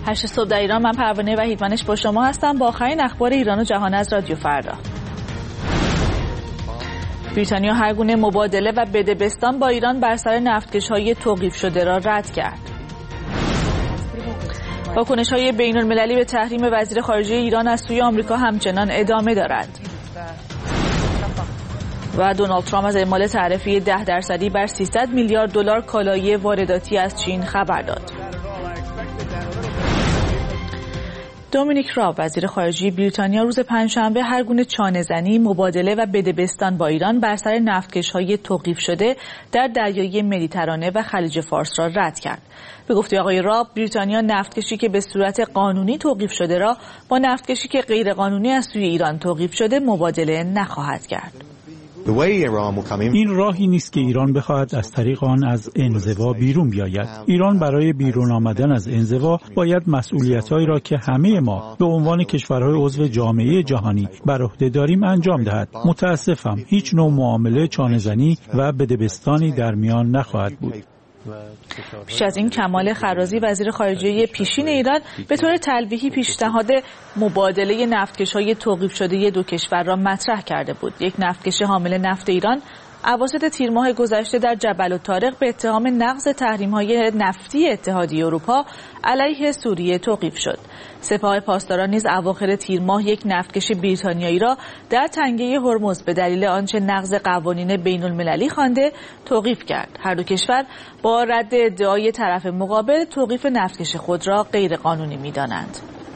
8 صبح در ایران. من پروانه وحیدمنش با شما هستم با آخرین اخبار ایران و جهان از رادیو فردا. بریتانیا هر گونه مبادله و بدبستان با ایران بر سر نفتکش‌های توقیف شده را رد کرد. واکنش‌های بین‌المللی به تحریم وزیر خارجه ایران از سوی آمریکا همچنان ادامه دارد. و دونالد ترامپ از اعمال تعرفه 10% بر 300 میلیارد دلار کالای وارداتی از چین خبر داد. دومینیک راب وزیر خارجه بریتانیا روز پنجشنبه هر گونه چانه‌زنی، مبادله و بدبستان با ایران بر سر نفتکش‌های توقیف شده در دریای مدیترانه و خلیج فارس را رد کرد. به گفته آقای راب، بریتانیا نفتکشی که به صورت قانونی توقیف شده را با نفتکشی که غیرقانونی از سوی ایران توقیف شده مبادله نخواهد کرد. این راهی نیست که ایران بخواهد از طریق آن از انزوا بیرون بیاید. ایران برای بیرون آمدن از انزوا باید مسئولیت‌هایی را که همه ما به عنوان کشورهای عضو جامعه جهانی بر عهده داریم انجام دهد. متاسفم هیچ نوع معامله چانه‌زنی و بدبستانی در میان نخواهد بود. پیش از این کمال خرازی وزیر خارجه پیشین ایران به طور تلویحی پیشنهاد مبادله نفتکش‌های توقیف شده دو کشور را مطرح کرده بود. یک نفتکش حامل نفت ایران اواسط تیر ماه گذشته در جبل الطارق به اتهام نقض تحریم‌های نفتی اتحادیه اروپا علیه سوریه توقیف شد. سپاه پاسداران نیز اواخر تیر ماه یک نفتکش بریتانیایی را در تنگه هرمز به دلیل آنچه نقض قوانین بین‌المللی خوانده توقیف کرد. هر دو کشور با رد ادعای طرف مقابل توقیف نفتکش خود را غیرقانونی می‌دانند.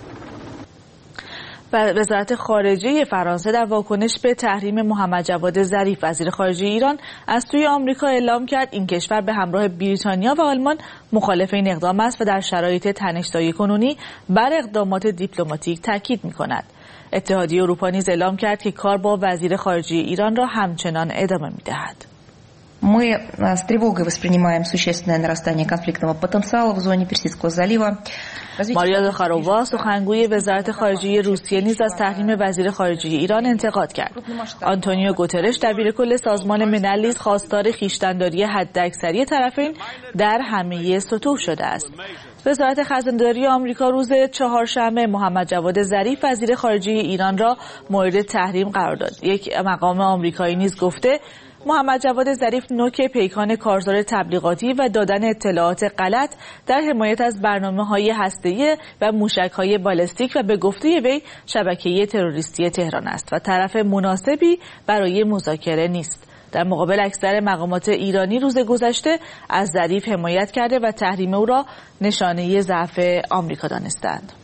وزارت خارجه فرانسه در واکنش به تحریم محمد جواد ظریف وزیر خارجه ایران از سوی آمریکا اعلام کرد این کشور به همراه بریتانیا و آلمان مخالف این اقدام است و در شرایط تنش‌زایی کنونی بر اقدامات دیپلماتیک تاکید می‌کند. اتحادیه اروپا نیز اعلام کرد که کار با وزیر خارجه ایران را همچنان ادامه می‌دهد. Мы с тревогой воспринимаем существенное нарастание конфликтного потенциала в зоне Персидского залива. ماریا زاخارۆوا سخنگوی وزارت خارجه روسیه نیز از تحریم وزیر خارجه ایران انتقاد کرد. آنتونیو گوترش دبیرکل سازمان ملل نیز خواستار خویشتن‌داری حداکثری طرفین در همه سطوح شده است. وزارت خزانداری آمریکا روز چهارشنبه محمد جواد ظریف وزیر خارجه ایران را مورد تحریم قرار داد. یک مقام آمریکایی نیز گفته محمد جواد ظریف نوک پیکان کارزار تبلیغاتی و دادن اطلاعات غلط در حمایت از برنامه‌های هسته‌ای و موشک‌های بالستیک و به گفته وی شبکه تروریستی تهران است و طرف مناسبی برای مذاکره نیست. در مقابل اکثر مقامات ایرانی روز گذشته از ظریف حمایت کرده و تحریم او را نشانه ضعف آمریکا دانستند.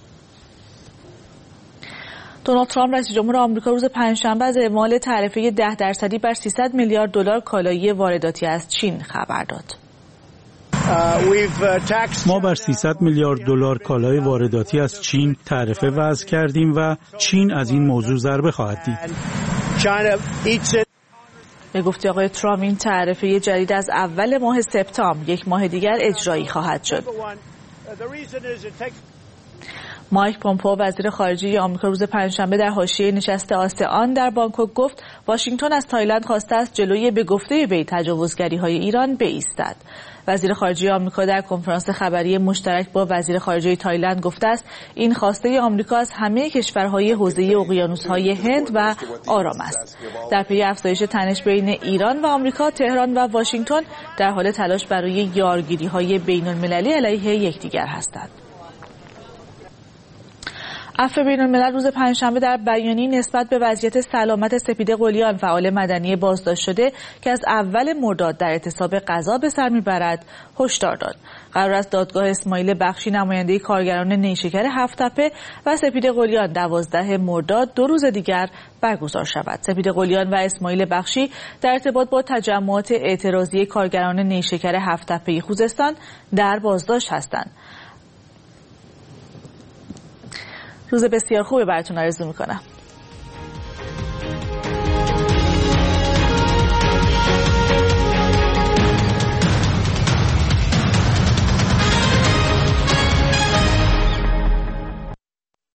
دونالد ترامپ رئیس جمهور آمریکا روز پنجشنبه از اعمال تعرفه 10% بر 300 میلیارد دلار کالای وارداتی از چین خبر داد. ما بر 300 میلیارد دلار کالای وارداتی از چین تعرفه وضع کردیم و چین از این موضوع ضربه خواهد دید. به گفته آقای ترامپ این تعرفه جدید از اول ماه سپتامبر یک ماه دیگر اجرایی خواهد شد. مایک پومپئو وزیر خارجه آمریکا روز پنجشنبه در حاشیه نشست آسئان در بانکوک گفت واشنگتن از تایلند خواسته است جلوی به گفته وی تجاوزگری‌های ایران بایستد. وزیر خارجه آمریکا در کنفرانس خبری مشترک با وزیر خارجه تایلند گفته است این خواسته آمریکا از همه کشورهای حوزه اقیانوس‌های هند و آرام است. در پی افزایش تنش بین ایران و آمریکا، تهران و واشنگتن در حال تلاش برای یارگیری‌های بین‌المللی علیه یکدیگر هستند. عفو بین‌الملل روز پنجشنبه در بیانیه‌ای نسبت به وضعیت سلامت سپید قلیان فعال مدنی بازداشت شده که از اول مرداد در اعتصاب غذا به سر میبرد هشدار داد. قرار است دادگاه اسماعیل بخشی نماینده کارگران نیشکر هفت‌تپه و سپید قلیان 12 مرداد 2 روز دیگر برگزار شود. سپید قلیان و اسماعیل بخشی در ارتباط با تجمعات اعتراضی کارگران نیشکر هفت‌تپه خوزستان در بازداشت هستند. روز بسیار خوبی براتون آرزو میکنم.